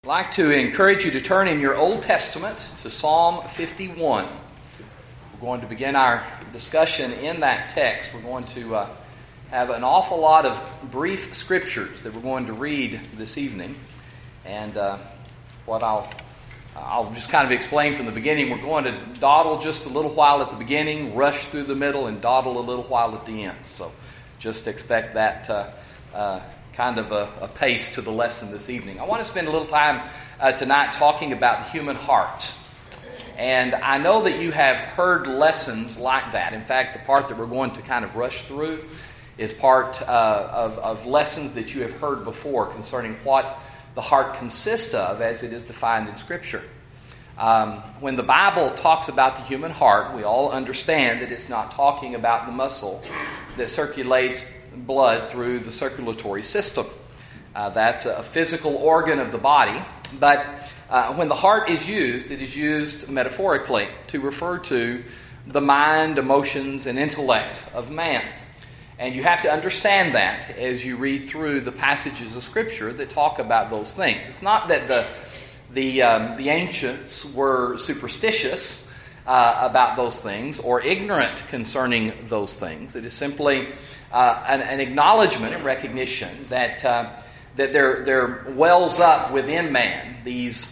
I'd like to encourage you to turn in your Old Testament to Psalm 51. We're going to begin our discussion in that text. We're going to have an awful lot of brief scriptures that we're going to read this evening. And what I'll just kind of explain from the beginning. We're going to dawdle just a little while at the beginning, rush through the middle, and dawdle a little while at the end. So just expect that kind of a pace to the lesson this evening. I want to spend a little time tonight talking about the human heart. And I know that you have heard lessons like that. In fact, the part that we're going to kind of rush through is part of lessons that you have heard before concerning what the heart consists of as it is defined in Scripture. When the Bible talks about the human heart, we all understand that it's not talking about the muscle that circulates blood through the circulatory system. That's a physical organ of the body, but when the heart is used, it is used metaphorically to refer to the mind, emotions, and intellect of man. And you have to understand that as you read through the passages of Scripture that talk about those things. It's not that the ancients were superstitious about those things or ignorant concerning those things. It is simply an acknowledgement and recognition that there wells up within man these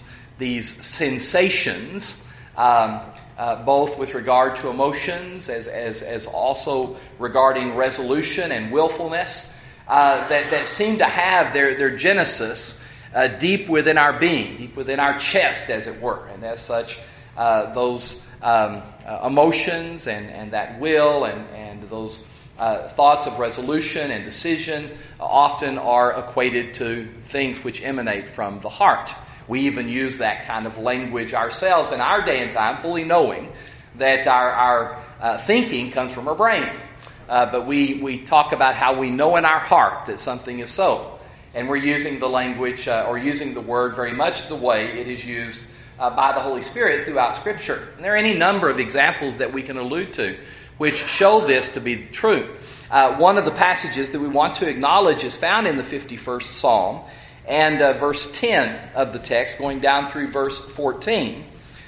sensations, both with regard to emotions as also regarding resolution and willfulness, that seem to have their genesis deep within our being, deep within our chest, as it were. And as such, those emotions and that will and those thoughts of resolution and decision often are equated to things which emanate from the heart. We even use that kind of language ourselves in our day and time, fully knowing that our thinking comes from our brain. But we talk about how we know in our heart that something is so. And we're using the language or using the word very much the way it is used by the Holy Spirit throughout Scripture. And there are any number of examples that we can allude to which show this to be true. One of the passages that we want to acknowledge is found in the 51st Psalm and verse 10 of the text, going down through verse 14,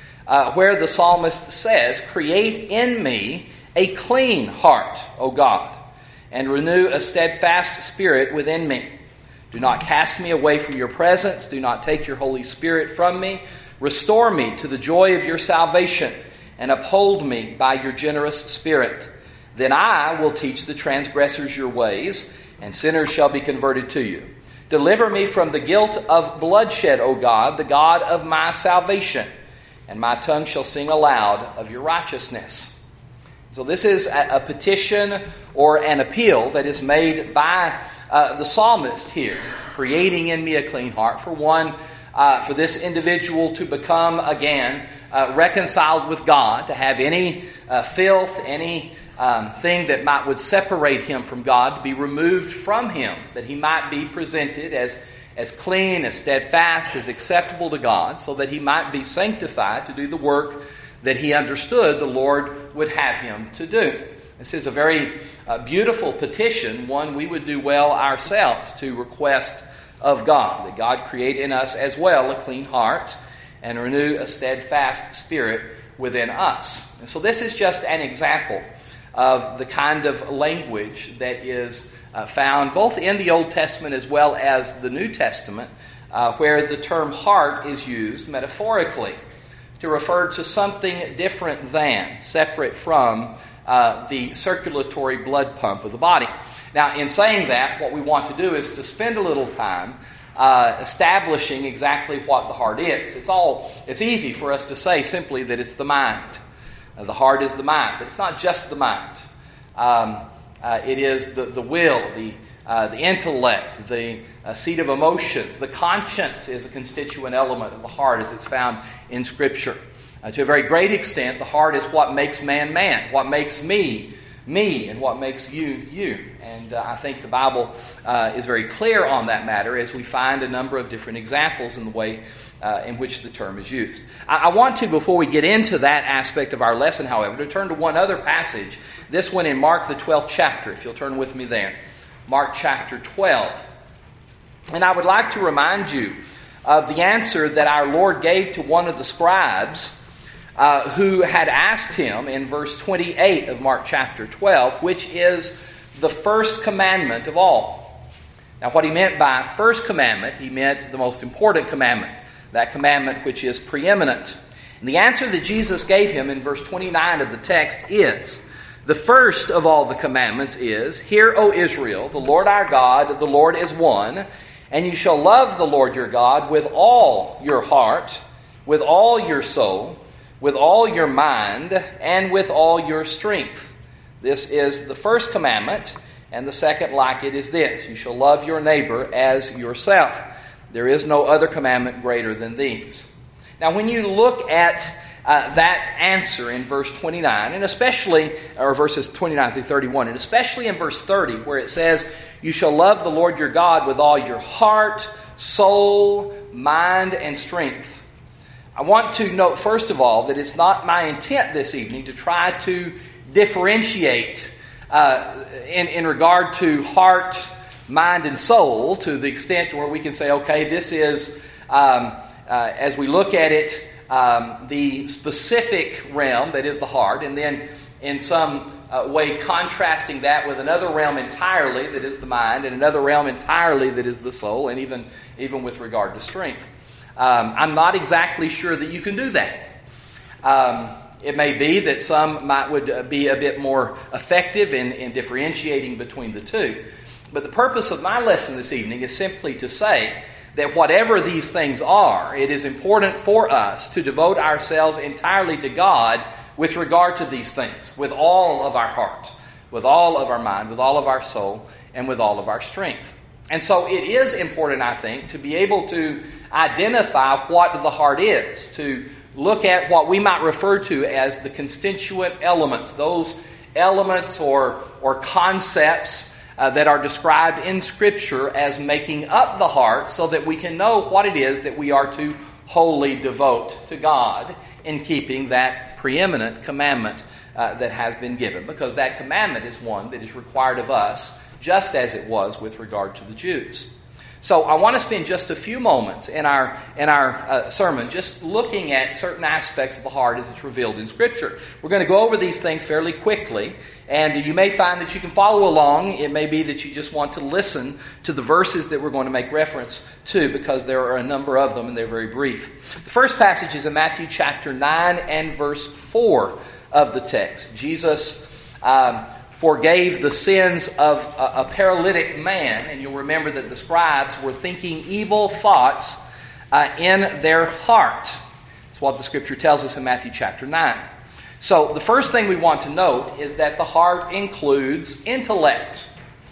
where the psalmist says, "Create in me a clean heart, O God, and renew a steadfast spirit within me. Do not cast me away from your presence. Do not take your Holy Spirit from me. Restore me to the joy of your salvation, and uphold me by your generous spirit. Then I will teach the transgressors your ways, and sinners shall be converted to you. Deliver me from the guilt of bloodshed, O God, the God of my salvation, and my tongue shall sing aloud of your righteousness." So this is a petition or an appeal that is made by the psalmist here, creating in me a clean heart. For one, for this individual to become again reconciled with God, to have any filth, any thing that would separate him from God, to be removed from him, that he might be presented as clean, as steadfast, as acceptable to God, so that he might be sanctified to do the work that he understood the Lord would have him to do. This is a very beautiful petition, one we would do well ourselves to request of God, that God create in us as well a clean heart and renew a steadfast spirit within us. And so this is just an example of the kind of language that is found both in the Old Testament as well as the New Testament, where the term heart is used metaphorically to refer to something different than, separate from, the circulatory blood pump of the body. Now, in saying that, what we want to do is to spend a little time establishing exactly what the heart is. It's easy for us to say simply that it's the mind. The heart is the mind, but it's not just the mind. It is the will, the intellect, the seat of emotions. The conscience is a constituent element of the heart as it's found in Scripture. To a very great extent, the heart is what makes man man, what makes me, and what makes you. And I think the Bible is very clear on that matter as we find a number of different examples in the way in which the term is used. I want to, before we get into that aspect of our lesson, however, to turn to one other passage, this one in Mark the 12th chapter, if you'll turn with me there. Mark chapter 12. And I would like to remind you of the answer that our Lord gave to one of the scribes who had asked him in verse 28 of Mark chapter 12, which is the first commandment of all. Now, what he meant by first commandment, he meant the most important commandment, that commandment which is preeminent. And the answer that Jesus gave him in verse 29 of the text is, the first of all the commandments is, Hear, O Israel, the Lord our God, the Lord is one, and you shall love the Lord your God with all your heart, with all your soul, with all your mind, and with all your strength. This is the first commandment, and the second like it is this, you shall love your neighbor as yourself. There is no other commandment greater than these. Now, when you look at that answer in verse 29, and especially, or verses 29 through 31, and especially in verse 30, where it says, you shall love the Lord your God with all your heart, soul, mind, and strength. I want to note, first of all, that it's not my intent this evening to try to differentiate in regard to heart, mind, and soul to the extent where we can say, okay, this is, as we look at it, the specific realm that is the heart, and then in some way contrasting that with another realm entirely that is the mind, and another realm entirely that is the soul, and even with regard to strength. I'm not exactly sure that you can do that. It may be that some would be a bit more effective in differentiating between the two. But the purpose of my lesson this evening is simply to say that whatever these things are, it is important for us to devote ourselves entirely to God with regard to these things, with all of our heart, with all of our mind, with all of our soul, and with all of our strength. And so it is important, I think, to be able to identify what the heart is, to look at what we might refer to as the constituent elements, those elements or concepts that are described in Scripture as making up the heart, so that we can know what it is that we are to wholly devote to God in keeping that preeminent commandment that has been given. Because that commandment is one that is required of us, just as it was with regard to the Jews. So I want to spend just a few moments in our sermon just looking at certain aspects of the heart as it's revealed in Scripture. We're going to go over these things fairly quickly, and you may find that you can follow along. It may be that you just want to listen to the verses that we're going to make reference to, because there are a number of them and they're very brief. The first passage is in Matthew chapter 9 and verse 4 of the text. Jesus forgave the sins of a paralytic man, and you'll remember that the scribes were thinking evil thoughts in their heart. That's what the Scripture tells us in Matthew chapter 9. So the first thing we want to note is that the heart includes intellect.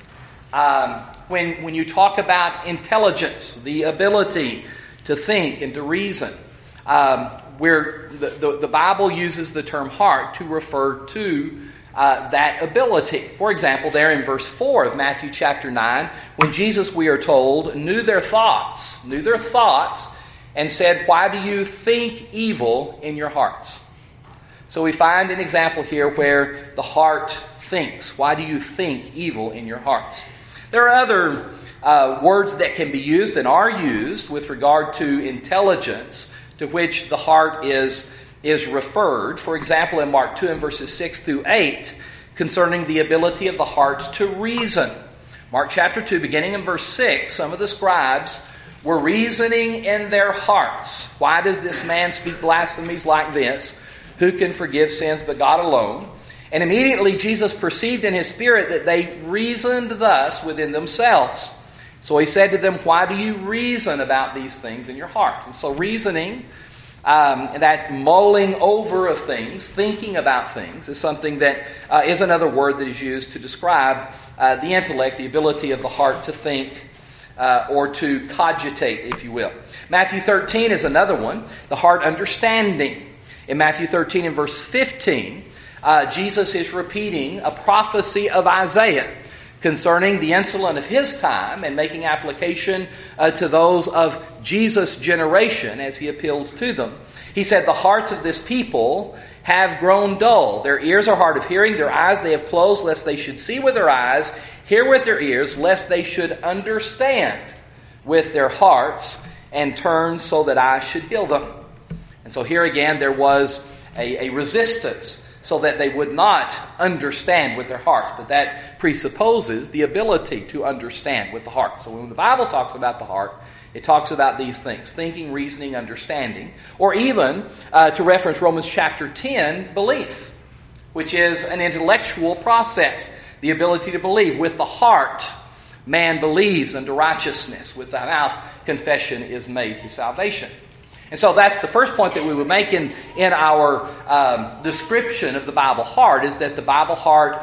When you talk about intelligence, the ability to think and to reason, where the Bible uses the term heart to refer to that ability. For example, there in verse 4 of Matthew chapter 9, when Jesus, we are told, knew their thoughts, and said, why do you think evil in your hearts? So we find an example here where the heart thinks. Why do you think evil in your hearts? There are other words that can be used and are used with regard to intelligence, to which the heart is referred. For example, in Mark 2 and verses 6 through 8, concerning the ability of the heart to reason. Mark chapter 2, beginning in verse 6, some of the scribes were reasoning in their hearts. Why does this man speak blasphemies like this? Who can forgive sins but God alone? And immediately Jesus perceived in his spirit that they reasoned thus within themselves. So he said to them, why do you reason about these things in your heart? And so reasoning, that mulling over of things, thinking about things, is something that is another word that is used to describe the intellect, the ability of the heart to think or to cogitate, if you will. Matthew 13 is another one, the heart understanding. In Matthew 13 and verse 15, Jesus is repeating a prophecy of Isaiah concerning the insolent of his time and making application to those of Jesus' generation as he appealed to them. He said, the hearts of this people have grown dull. Their ears are hard of hearing, their eyes they have closed, lest they should see with their eyes, hear with their ears, lest they should understand with their hearts, and turned so that I should heal them. And so here again there was a resistance so that they would not understand with their hearts. But that presupposes the ability to understand with the heart. So when the Bible talks about the heart, it talks about these things: thinking, reasoning, understanding, or even, to reference Romans chapter 10, belief, which is an intellectual process, the ability to believe. With the heart, man believes unto righteousness. With the mouth, confession is made to salvation. And so that's the first point that we would make in our description of the Bible heart, is that the Bible heart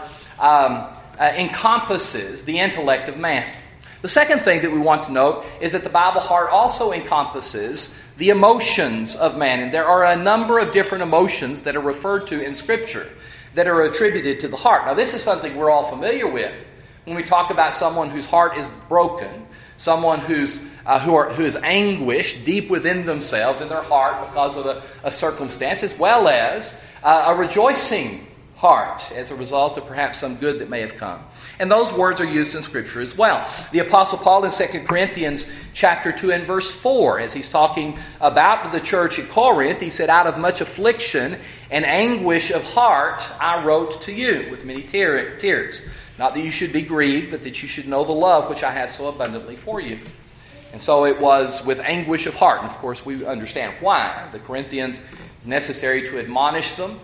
encompasses the intellect of man. The second thing that we want to note is that the Bible heart also encompasses the emotions of man. And there are a number of different emotions that are referred to in Scripture that are attributed to the heart. Now, this is something we're all familiar with when we talk about someone whose heart is broken, someone who is anguished deep within themselves in their heart because of a circumstance, as well as a rejoicing heart as a result of perhaps some good that may have come. And those words are used in Scripture as well. The Apostle Paul in 2 Corinthians chapter 2 and verse 4, as he's talking about the church at Corinth, he said, "Out of much affliction and anguish of heart I wrote to you with many tears. Not that you should be grieved, but that you should know the love which I have so abundantly for you." And so it was with anguish of heart. And of course we understand why. The Corinthians, it was necessary to admonish them,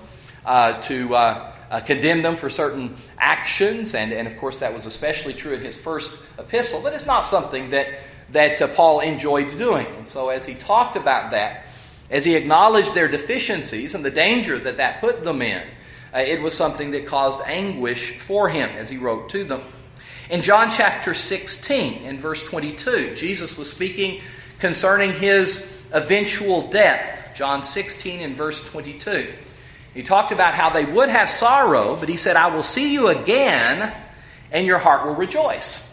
to condemn them for certain actions. And of course that was especially true in his first epistle. But it's not something that Paul enjoyed doing. And so as he talked about that, as he acknowledged their deficiencies and the danger that put them in, it was something that caused anguish for him as he wrote to them. In John chapter 16, in verse 22, Jesus was speaking concerning his eventual death. John 16 and verse 22. He talked about how they would have sorrow, but he said, "I will see you again, and your heart will rejoice."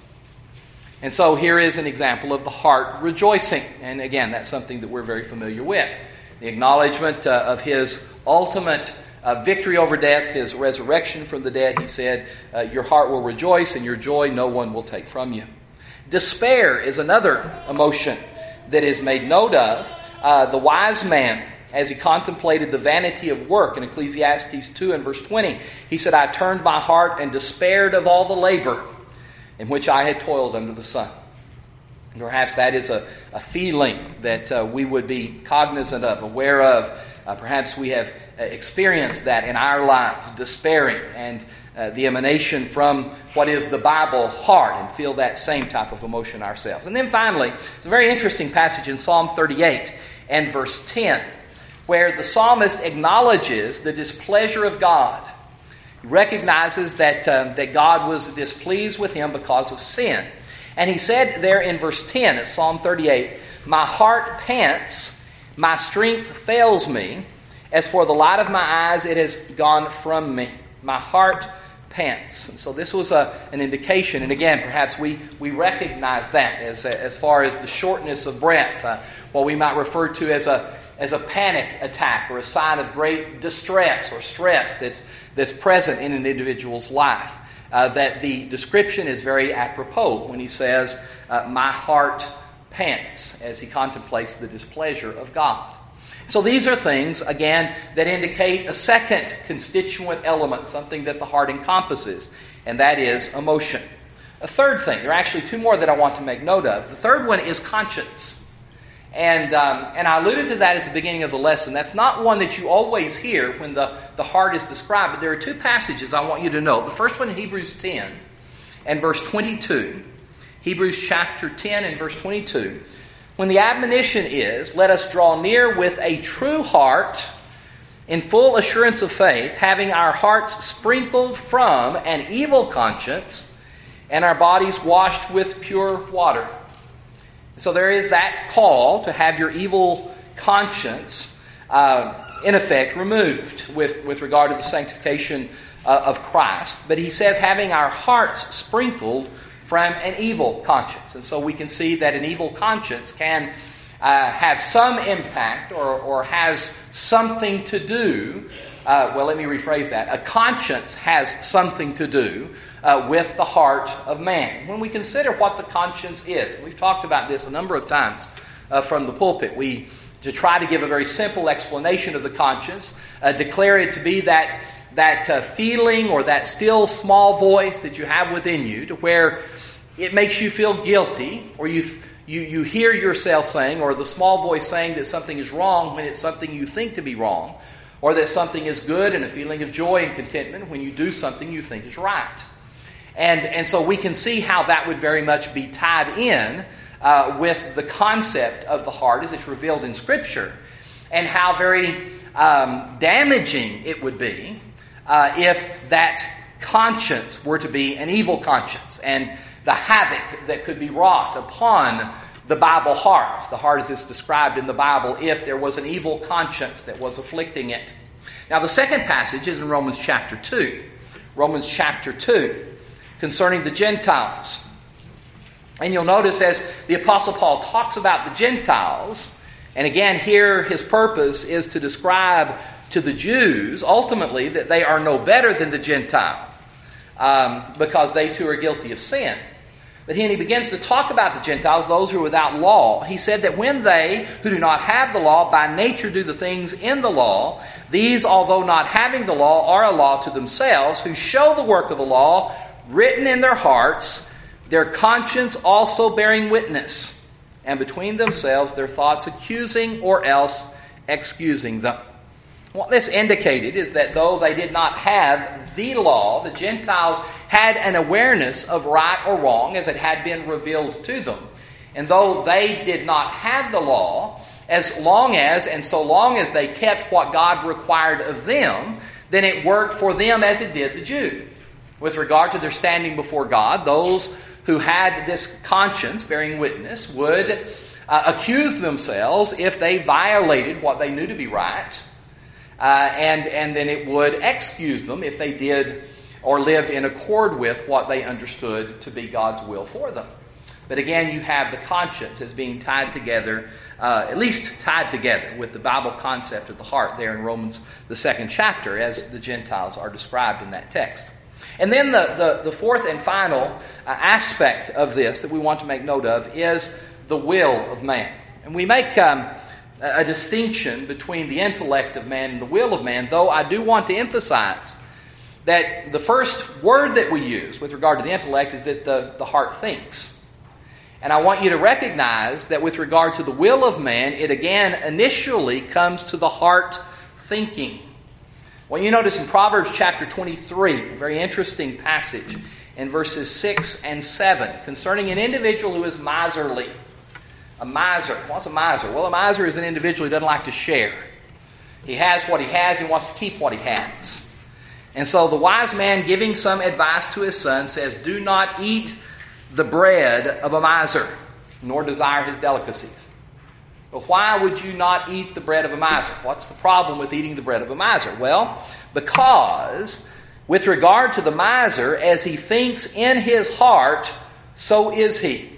And so here is an example of the heart rejoicing. And again, that's something that we're very familiar with. The acknowledgement of his ultimate victory over death, his resurrection from the dead. He said, "Your heart will rejoice, and your joy no one will take from you." Despair is another emotion that is made note of. The wise man, as he contemplated the vanity of work in Ecclesiastes 2 and verse 20, he said, "I turned my heart and despaired of all the labor in which I had toiled under the sun." And perhaps that is a feeling that we would be cognizant of, aware of. Perhaps we have experienced that in our lives, despairing, and the emanation from what is the Bible heart, and feel that same type of emotion ourselves. And then finally, it's a very interesting passage in Psalm 38 and verse 10, where the psalmist acknowledges the displeasure of God. He recognizes that God was displeased with him because of sin. And he said there in verse 10 of Psalm 38, "My heart pants, my strength fails me. As for the light of my eyes, it has gone from me." My heart pants. And so this was an indication. And again, perhaps we recognize that as far as the shortness of breath, what we might refer to as a panic attack, or a sign of great distress or stress that's present in an individual's life. That the description is very apropos when he says, "My heart pants," as he contemplates the displeasure of God. So these are things, again, that indicate a second constituent element, something that the heart encompasses, and that is emotion. A third thing, there are actually two more that I want to make note of. The third one is conscience. And I alluded to that at the beginning of the lesson. That's not one that you always hear when the heart is described, but there are two passages I want you to know. The first one in Hebrews 10 and verse 22. Hebrews chapter 10 and verse 22. When the admonition is, "Let us draw near with a true heart in full assurance of faith, having our hearts sprinkled from an evil conscience and our bodies washed with pure water." So there is that call to have your evil conscience, in effect, removed with regard to the sanctification of Christ. But he says having our hearts sprinkled from an evil conscience. And so we can see that an evil conscience can have some impact or has something to do. Well, let me rephrase that. A conscience has something to do with the heart of man. When we consider what the conscience is, and we've talked about this a number of times from the pulpit. To try to give a very simple explanation of the conscience, declare it to be that feeling or that still small voice that you have within you, to where it makes you feel guilty, or you hear yourself saying, or the small voice saying that something is wrong when it's something you think to be wrong, or that something is good, and a feeling of joy and contentment when you do something you think is right. And so we can see how that would very much be tied in with the concept of the heart as it's revealed in Scripture, and how very damaging it would be if that conscience were to be an evil conscience, and the havoc that could be wrought upon the Bible heart, the heart as it's described in the Bible, if there was an evil conscience that was afflicting it. Now, the second passage is in Romans chapter 2. Romans chapter 2, concerning the Gentiles. And you'll notice as the Apostle Paul talks about the Gentiles, and again here his purpose is to describe to the Jews ultimately that they are no better than the Gentile, because they too are guilty of sin. But when he begins to talk about the Gentiles, those who are without law, he said that when they who do not have the law by nature do the things in the law, these, although not having the law, are a law to themselves, who show the work of the law written in their hearts, their conscience also bearing witness, and between themselves their thoughts accusing or else excusing them. What this indicated is that though they did not have the law, the Gentiles had an awareness of right or wrong as it had been revealed to them. And though they did not have the law, as long as and so long as they kept what God required of them, then it worked for them as it did the Jew. With regard to their standing before God, those who had this conscience bearing witness would accuse themselves if they violated what they knew to be right. And then it would excuse them if they did or lived in accord with what they understood to be God's will for them. But again, you have the conscience as being tied together, at least tied together with the Bible concept of the heart there in Romans, the 2nd chapter, as the Gentiles are described in that text. And then the fourth and final aspect of this that we want to make note of is the will of man. And we make a distinction between the intellect of man and the will of man, though I do want to emphasize that the first word that we use with regard to the intellect is that the heart thinks. And I want you to recognize that with regard to the will of man, it again initially comes to the heart thinking. Well, you notice in Proverbs chapter 23, a very interesting passage in verses 6 and 7 concerning an individual who is miserly. A miser. What's a miser? Well, a miser is an individual who doesn't like to share. He has what he has and wants to keep what he has. And so the wise man, giving some advice to his son, says, "Do not eat the bread of a miser, nor desire his delicacies." But why would you not eat the bread of a miser? What's the problem with eating the bread of a miser? Well, because with regard to the miser, as he thinks in his heart, so is he.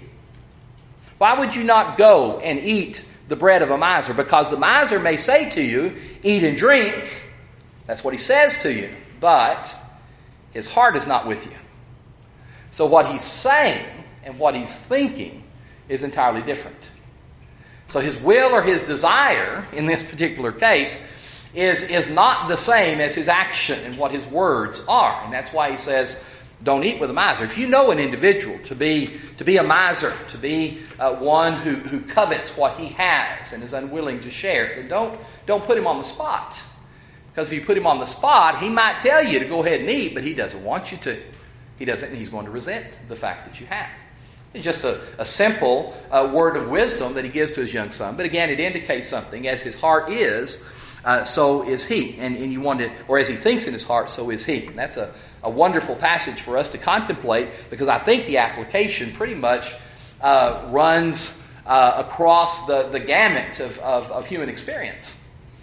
Why would you not go and eat the bread of a miser? Because the miser may say to you, "Eat and drink." That's what he says to you. But his heart is not with you. So what he's saying and what he's thinking is entirely different. So his will or his desire, in this particular case, is not the same as his action and what his words are. And that's why he says, don't eat with a miser. If you know an individual to be a miser, to be one who covets what he has and is unwilling to share, then don't put him on the spot. Because if you put him on the spot, he might tell you to go ahead and eat, but he doesn't want you to. He doesn't, and he's going to resent the fact that you have. It's just a simple word of wisdom that he gives to his young son. But again, it indicates something. As his heart is, so is he. And you want to, or as he thinks in his heart, so is he. And that's a wonderful passage for us to contemplate, because I think the application pretty much runs across the gamut of human experience.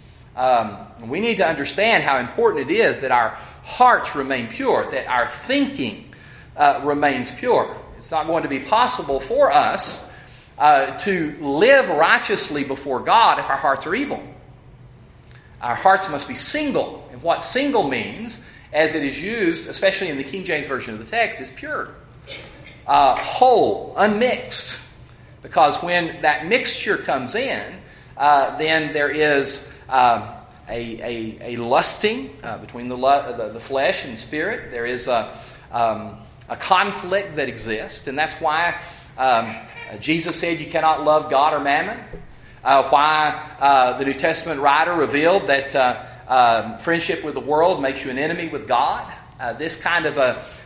We need to understand how important it is that our hearts remain pure, that our thinking remains pure. It's not going to be possible for us to live righteously before God if our hearts are evil. Our hearts must be single. And what single means, as it is used, especially in the King James Version of the text, is pure. Whole, unmixed. Because when that mixture comes in, then there is a lusting between the flesh and spirit. There is a conflict that exists, and that's why Jesus said you cannot love God or mammon. Why the New Testament writer revealed that friendship with the world makes you an enemy with God. This kind of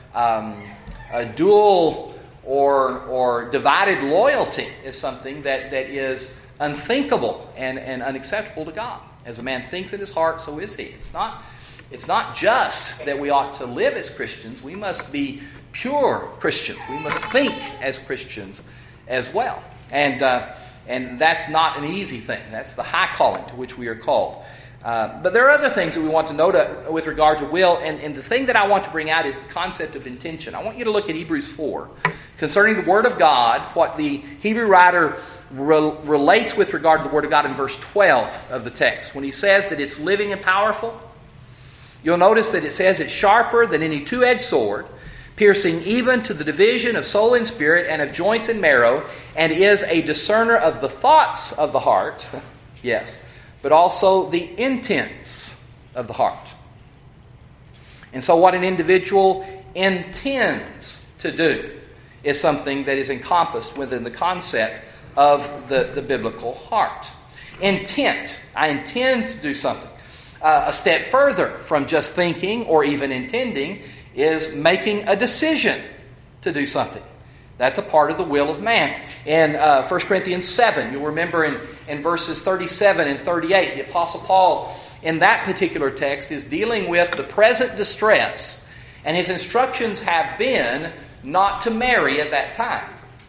a dual or divided loyalty is something that is unthinkable and unacceptable to God. As a man thinks in his heart, so is he. It's not just that we ought to live as Christians. We must be pure Christians. We must think as Christians as well. And that's not an easy thing. That's the high calling to which we are called. But there are other things that we want to note with regard to will. And the thing that I want to bring out is the concept of intention. I want you to look at Hebrews 4. Concerning the Word of God, what the Hebrew writer relates with regard to the Word of God in verse 12 of the text. When he says that it's living and powerful, you'll notice that it says it's sharper than any two-edged sword, piercing even to the division of soul and spirit and of joints and marrow, and is a discerner of the thoughts of the heart, yes, but also the intents of the heart. And so what an individual intends to do is something that is encompassed within the concept of the biblical heart. Intent. I intend to do something. A step further from just thinking or even intending is making a decision to do something. That's a part of the will of man. In 1 Corinthians 7, you'll remember in verses 37 and 38, the Apostle Paul in that particular text is dealing with the present distress, and his instructions have been not to marry at that time.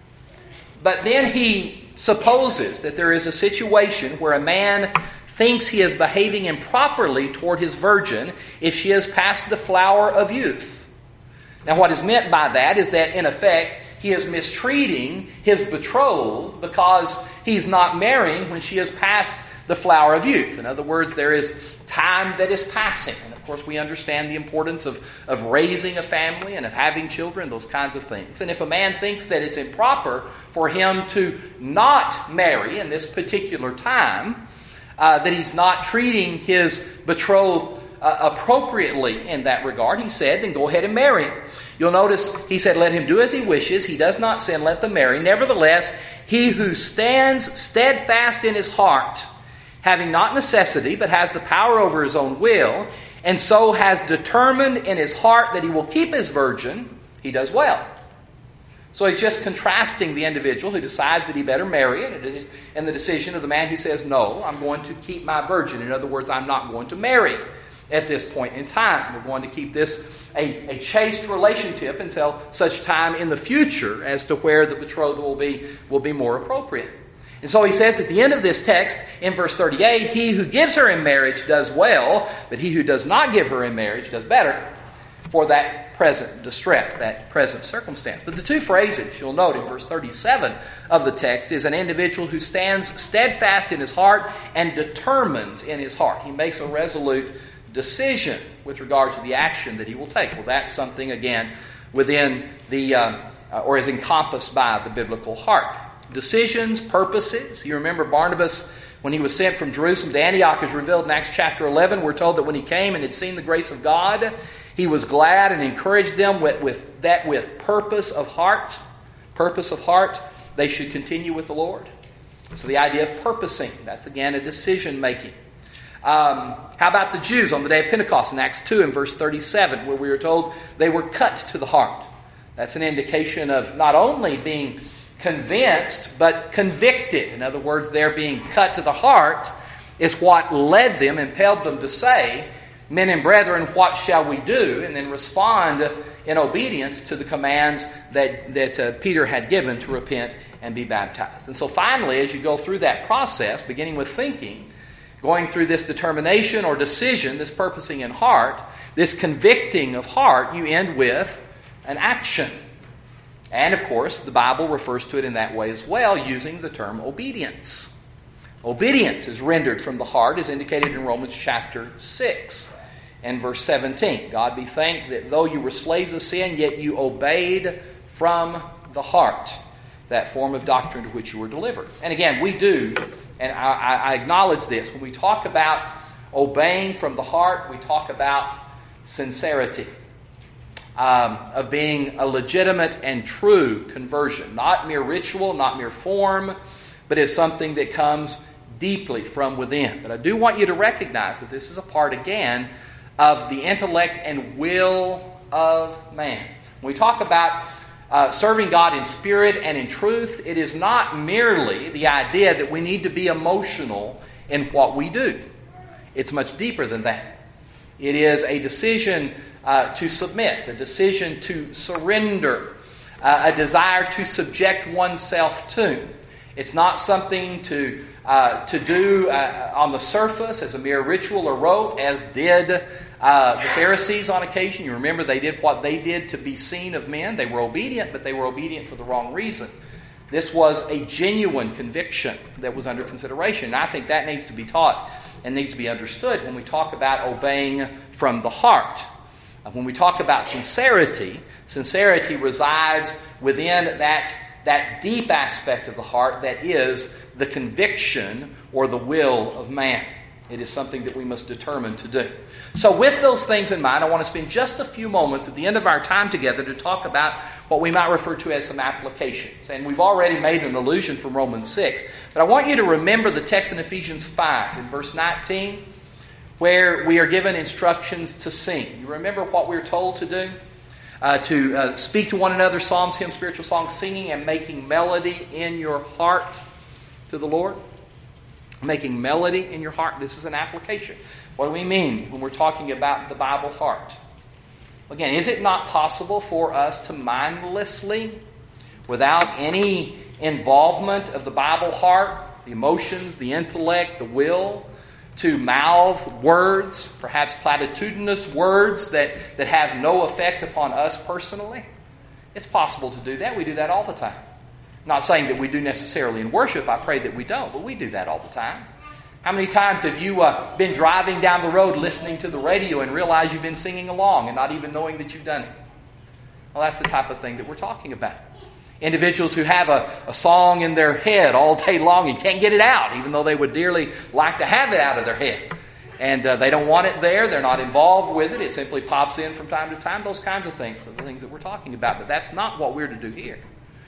But then he supposes that there is a situation where a man thinks he is behaving improperly toward his virgin if she has passed the flower of youth. Now what is meant by that is that in effect he is mistreating his betrothed because he's not marrying when she has passed the flower of youth. In other words, there is time that is passing. And of course we understand the importance of raising a family and of having children, those kinds of things. And if a man thinks that it's improper for him to not marry in this particular time, that he's not treating his betrothed appropriately in that regard, he said, then go ahead and marry him. You'll notice he said, let him do as he wishes. He does not sin, let them marry. Nevertheless, he who stands steadfast in his heart, having not necessity, but has the power over his own will, and so has determined in his heart that he will keep his virgin, he does well. So he's just contrasting the individual who decides that he better marry and the decision of the man who says, no, I'm going to keep my virgin. In other words, I'm not going to marry at this point in time. We're going to keep this a chaste relationship until such time in the future as to where the betrothal will be more appropriate. And so he says at the end of this text, in verse 38, he who gives her in marriage does well, but he who does not give her in marriage does better for that present distress, that present circumstance. But the two phrases you'll note in verse 37 of the text is an individual who stands steadfast in his heart and determines in his heart. He makes a resolute decision with regard to the action that he will take. Well, that's something, again, within or is encompassed by the biblical heart. Decisions, purposes. You remember Barnabas, when he was sent from Jerusalem to Antioch, as revealed in Acts chapter 11, we're told that when he came and had seen the grace of God, he was glad and encouraged them with purpose of heart. Purpose of heart, they should continue with the Lord. So the idea of purposing, that's again a decision making. How about the Jews on the day of Pentecost in Acts 2 and verse 37, where we are told they were cut to the heart? That's an indication of not only being convinced, but convicted. In other words, their being cut to the heart is what led them, impelled them to say, men and brethren, what shall we do? And then respond in obedience to the commands that Peter had given to repent and be baptized. And so finally, as you go through that process, beginning with thinking, going through this determination or decision, this purposing in heart, this convicting of heart, you end with an action. And of course, the Bible refers to it in that way as well, using the term obedience. Obedience is rendered from the heart, as indicated in Romans chapter 6 and verse 17. God be thanked that though you were slaves of sin, yet you obeyed from the heart. that form of doctrine to which you were delivered. And again, we do, and I acknowledge this, when we talk about obeying from the heart, we talk about sincerity, of being a legitimate and true conversion. Not mere ritual, not mere form, but it's something that comes deeply from within. But I do want you to recognize that this is a part, again, of the intellect and will of man. When we talk about serving God in spirit and in truth, it is not merely the idea that we need to be emotional in what we do. It's much deeper than that. It is a decision to submit, a decision to surrender, a desire to subject oneself to. It's not something to do on the surface as a mere ritual or rote, as did the Pharisees on occasion. You remember they did what they did to be seen of men. They were obedient, but they were obedient for the wrong reason. This was a genuine conviction that was under consideration. And I think that needs to be taught and needs to be understood when we talk about obeying from the heart. When we talk about sincerity, sincerity resides within that deep aspect of the heart that is the conviction or the will of man. It is something that we must determine to do. So with those things in mind, I want to spend just a few moments at the end of our time together to talk about what we might refer to as some applications. And we've already made an allusion from Romans 6. But I want you to remember the text in Ephesians 5 in verse 19, where we are given instructions to sing. You remember what we're told to do? To speak to one another, psalms, hymns, spiritual songs, singing and making melody in your heart to the Lord. Making melody in your heart. This is an application. What do we mean when we're talking about the Bible heart? Again, is it not possible for us to mindlessly, without any involvement of the Bible heart, the emotions, the intellect, the will, to mouth words, perhaps platitudinous words that have no effect upon us personally? It's possible to do that. We do that all the time. I'm not saying that we do necessarily in worship. I pray that we don't, but we do that all the time. How many times have you been driving down the road listening to the radio and realized you've been singing along and not even knowing that you've done it? Well, that's the type of thing that we're talking about. Individuals who have a song in their head all day long and can't get it out, even though they would dearly like to have it out of their head. And they don't want it there. They're not involved with it. It simply pops in from time to time. Those kinds of things are the things that we're talking about. But that's not what we're to do here.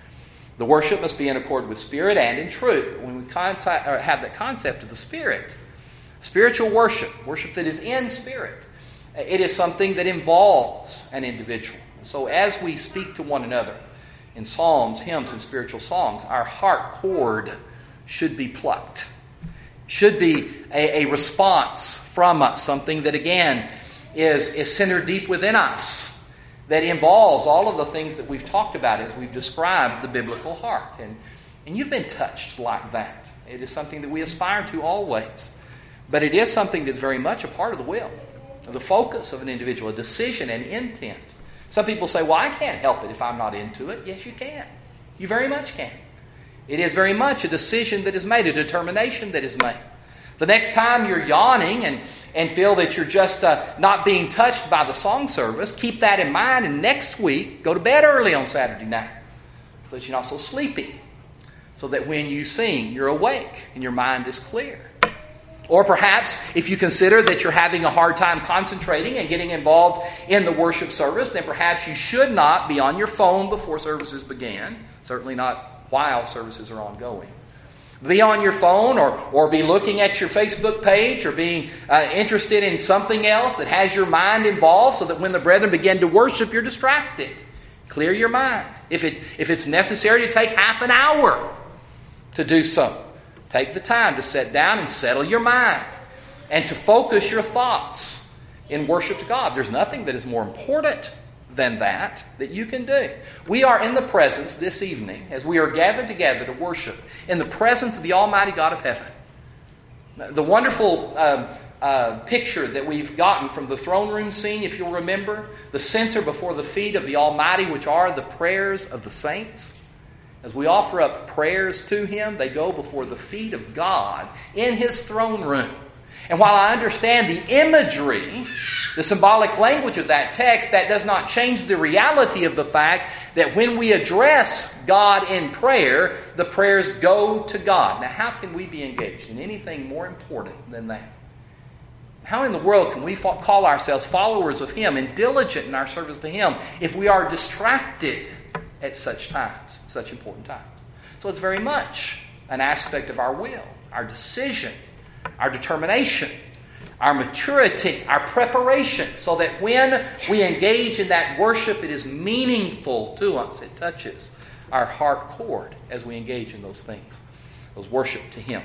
The worship must be in accord with spirit and in truth. But when we have that concept of the spirit, spiritual worship, worship that is in spirit, it is something that involves an individual. So as we speak to one another in psalms, hymns, and spiritual songs, our heart cord should be plucked. Should be a response from us, something that again is centered deep within us, that involves all of the things that we've talked about as we've described the biblical heart. And you've been touched like that. It is something that we aspire to always. But it is something that's very much a part of the will, of the focus of an individual, a decision and intent. Some people say, well, I can't help it if I'm not into it. Yes, you can. You very much can. It is very much a decision that is made, a determination that is made. The next time you're yawning and feel that you're just not being touched by the song service, keep that in mind, and next week, go to bed early on Saturday night so that you're not so sleepy, so that when you sing, you're awake and your mind is clear. Or perhaps if you consider that you're having a hard time concentrating and getting involved in the worship service, then perhaps you should not be on your phone before services began, certainly not while services are ongoing. Be on your phone or be looking at your Facebook page or being interested in something else that has your mind involved so that when the brethren begin to worship, you're distracted. Clear your mind. If it's necessary to take half an hour to do so, take the time to sit down and settle your mind and to focus your thoughts in worship to God. There's nothing that is more important than that you can do. We are in the presence this evening, as we are gathered together to worship, in the presence of the Almighty God of heaven. The wonderful picture that we've gotten from the throne room scene, if you'll remember, the censer before the feet of the Almighty, which are the prayers of the saints. As we offer up prayers to Him, they go before the feet of God in His throne room. And while I understand the imagery, the symbolic language of that text, that does not change the reality of the fact that when we address God in prayer, the prayers go to God. Now, how can we be engaged in anything more important than that? How in the world can we call ourselves followers of Him and diligent in our service to Him if we are distracted at such times, such important times? So it's very much an aspect of our will, our decision, our determination, our maturity, our preparation, so that when we engage in that worship, it is meaningful to us. It touches our heart chord as we engage in those things, those worship to Him.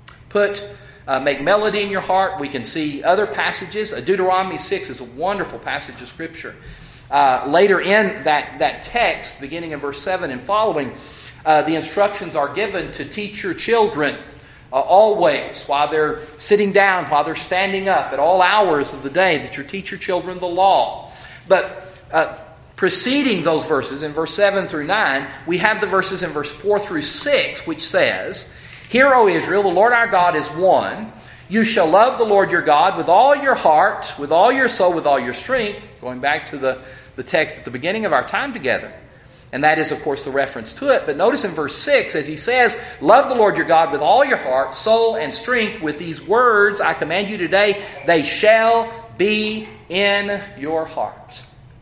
Make melody in your heart. We can see other passages. Deuteronomy 6 is a wonderful passage of Scripture. Later in that text, beginning in verse 7 and following, the instructions are given to teach your children always, while they're sitting down, while they're standing up, at all hours of the day, that you teach your children the law. But preceding those verses, in verse 7 through 9, we have the verses in verse 4 through 6, which says, "Hear, O Israel, the Lord our God is one. You shall love the Lord your God with all your heart, with all your soul, with all your strength." Going back to the text at the beginning of our time together. And that is, of course, the reference to it. But notice in verse 6, as he says, "Love the Lord your God with all your heart, soul, and strength. With these words I command you today, they shall be in your heart."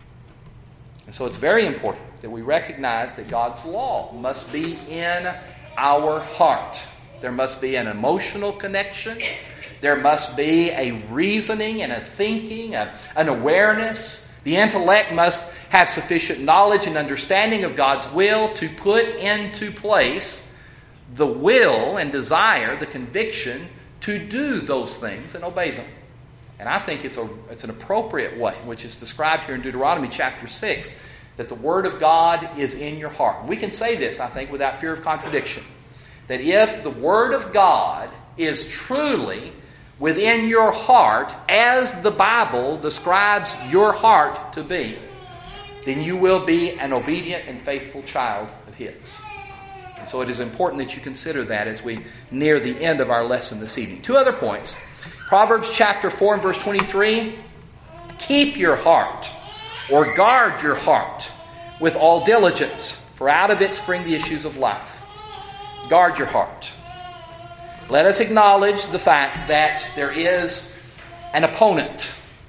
And so it's very important that we recognize that God's law must be in our heart. There must be an emotional connection. There must be a reasoning and a thinking, an awareness. The intellect must have sufficient knowledge and understanding of God's will to put into place the will and desire, the conviction to do those things and obey them. And I think it's an appropriate way, which is described here in Deuteronomy chapter 6, that the Word of God is in your heart. We can say this, I think, without fear of contradiction, that if the Word of God is truly within your heart, as the Bible describes your heart to be, then you will be an obedient and faithful child of His. And so it is important that you consider that as we near the end of our lesson this evening. Two other points. Proverbs chapter 4 and verse 23, "Keep your heart," or guard your heart, "with all diligence, for out of it spring the issues of life." Guard your heart. Let us acknowledge the fact that there is an opponent,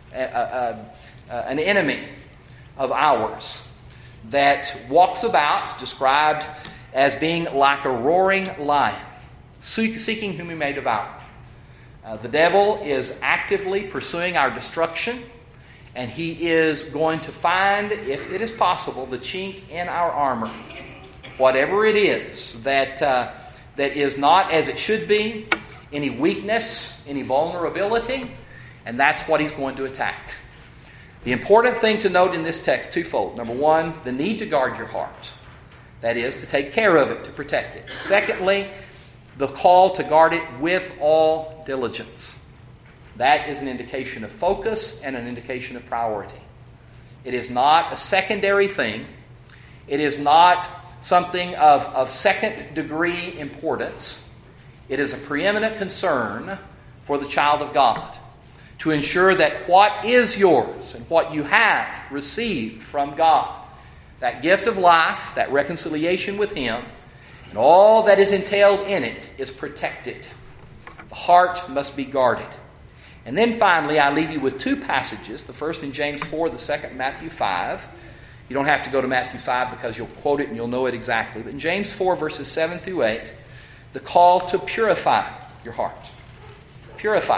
an enemy of ours that walks about, described as being like a roaring lion, seeking whom he may devour. The devil is actively pursuing our destruction, and he is going to find, if it is possible, the chink in our armor. Whatever it is that is not as it should be, any weakness, any vulnerability, and that's what he's going to attack. The important thing to note in this text, twofold. Number one, the need to guard your heart. That is, to take care of it, to protect it. Secondly, the call to guard it with all diligence. That is an indication of focus and an indication of priority. It is not a secondary thing. It is not something of second-degree importance. It is a preeminent concern for the child of God to ensure that what is yours and what you have received from God, that gift of life, that reconciliation with Him, and all that is entailed in it is protected. The heart must be guarded. And then finally, I leave you with two passages, the first in James 4, the second in Matthew 5. You don't have to go to Matthew 5 because you'll quote it and you'll know it exactly. But in James 4, verses 7 through 8, the call to purify your heart. Purify.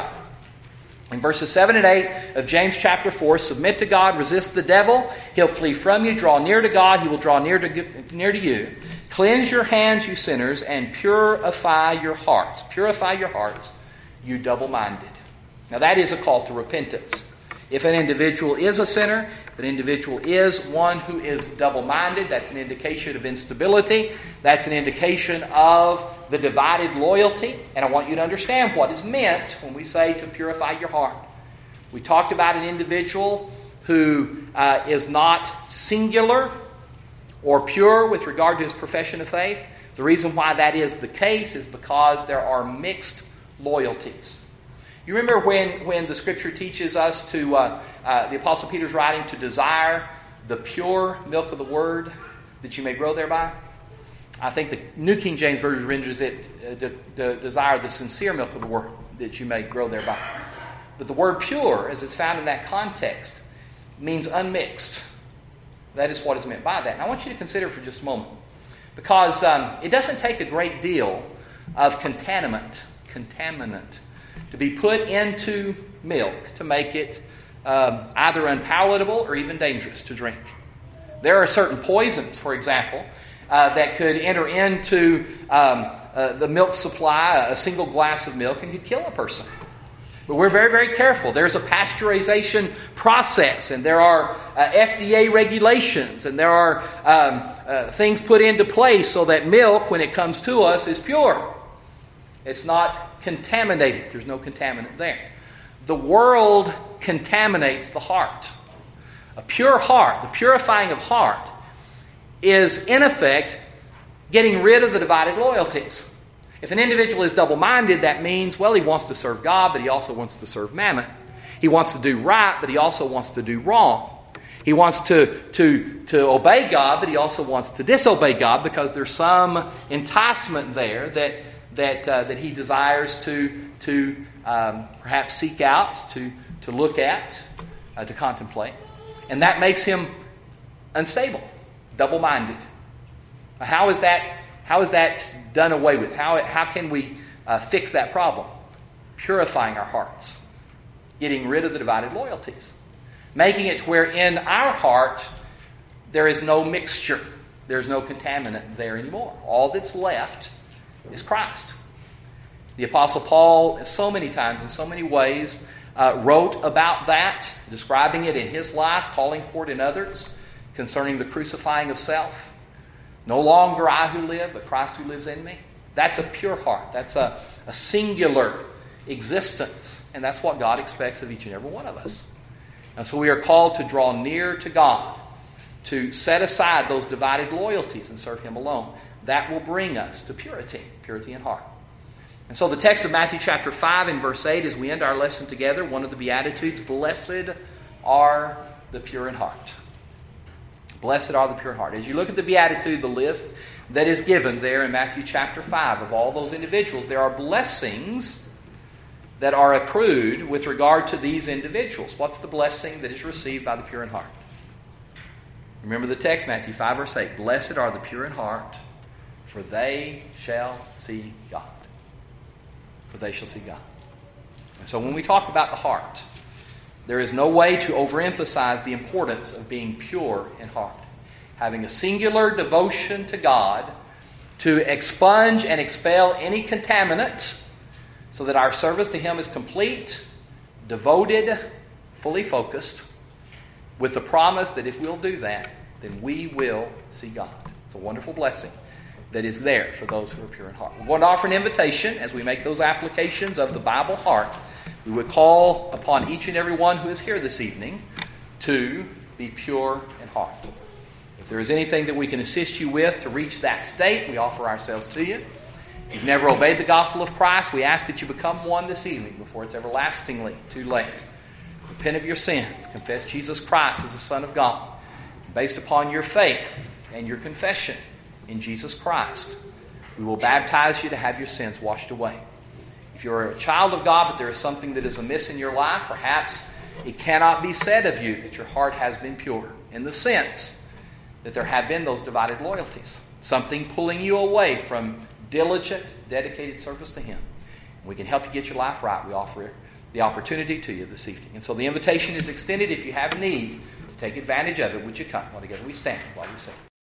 In verses 7 and 8 of James chapter 4, submit to God, resist the devil, he'll flee from you. Draw near to God, he will draw near to you. Cleanse your hands, you sinners, and purify your hearts. Purify your hearts, you double-minded. Now that is a call to repentance. If an individual is a sinner, if an individual is one who is double-minded, that's an indication of instability. That's an indication of the divided loyalty. And I want you to understand what is meant when we say to purify your heart. We talked about an individual who is not singular or pure with regard to his profession of faith. The reason why that is the case is because there are mixed loyalties. You remember when the Scripture teaches us to, the Apostle Peter's writing, to desire the pure milk of the Word that you may grow thereby? I think the New King James Version renders it, desire the sincere milk of the Word that you may grow thereby. But the word pure, as it's found in that context, means unmixed. That is what is meant by that. And I want you to consider for just a moment. Because it doesn't take a great deal of contaminant to be put into milk to make it either unpalatable or even dangerous to drink. There are certain poisons, for example, that could enter into the milk supply, a single glass of milk, and could kill a person. But we're very, very careful. There's a pasteurization process, and there are FDA regulations, and there are things put into place so that milk, when it comes to us, is pure. It's not contaminated. There's no contaminant there. The world contaminates the heart. A pure heart, the purifying of heart, is in effect getting rid of the divided loyalties. If an individual is double-minded, that means, well, he wants to serve God, but he also wants to serve mammon. He wants to do right, but he also wants to do wrong. He wants to obey God, but he also wants to disobey God because there's some enticement there that he desires to perhaps seek out, to look at, to contemplate. And that makes him unstable, double-minded. How is that done away with? How can we fix that problem? Purifying our hearts. Getting rid of the divided loyalties. Making it to where in our heart there is no mixture. There's no contaminant there anymore. All that's left is Christ. The Apostle Paul, so many times, in so many ways, wrote about that, describing it in his life, calling for it in others, concerning the crucifying of self. No longer I who live, but Christ who lives in me. That's a pure heart. That's a singular existence. And that's what God expects of each and every one of us. And so we are called to draw near to God, to set aside those divided loyalties and serve Him alone. That will bring us to purity in heart. And so the text of Matthew chapter 5 and verse 8, as we end our lesson together, one of the Beatitudes, blessed are the pure in heart. Blessed are the pure in heart. As you look at the Beatitude, the list that is given there in Matthew chapter 5 of all those individuals, there are blessings that are accrued with regard to these individuals. What's the blessing that is received by the pure in heart? Remember the text, Matthew 5 verse 8. Blessed are the pure in heart, for they shall see God. For they shall see God. And so when we talk about the heart, there is no way to overemphasize the importance of being pure in heart. Having a singular devotion to God to expunge and expel any contaminant so that our service to Him is complete, devoted, fully focused, with the promise that if we'll do that, then we will see God. It's a wonderful blessing that is there for those who are pure in heart. We're going to offer an invitation as we make those applications of the Bible heart. We would call upon each and every one who is here this evening to be pure in heart. If there is anything that we can assist you with to reach that state, we offer ourselves to you. If you've never obeyed the gospel of Christ, we ask that you become one this evening before it's everlastingly too late. Repent of your sins. Confess Jesus Christ as the Son of God. Based upon your faith and your confession in Jesus Christ, we will baptize you to have your sins washed away. If you're a child of God, but there is something that is amiss in your life, perhaps it cannot be said of you that your heart has been pure, in the sense that there have been those divided loyalties. Something pulling you away from diligent, dedicated service to Him. We can help you get your life right. We offer the opportunity to you this evening. And so the invitation is extended. If you have need to take advantage of it, would you come? Well, together we stand while we sing.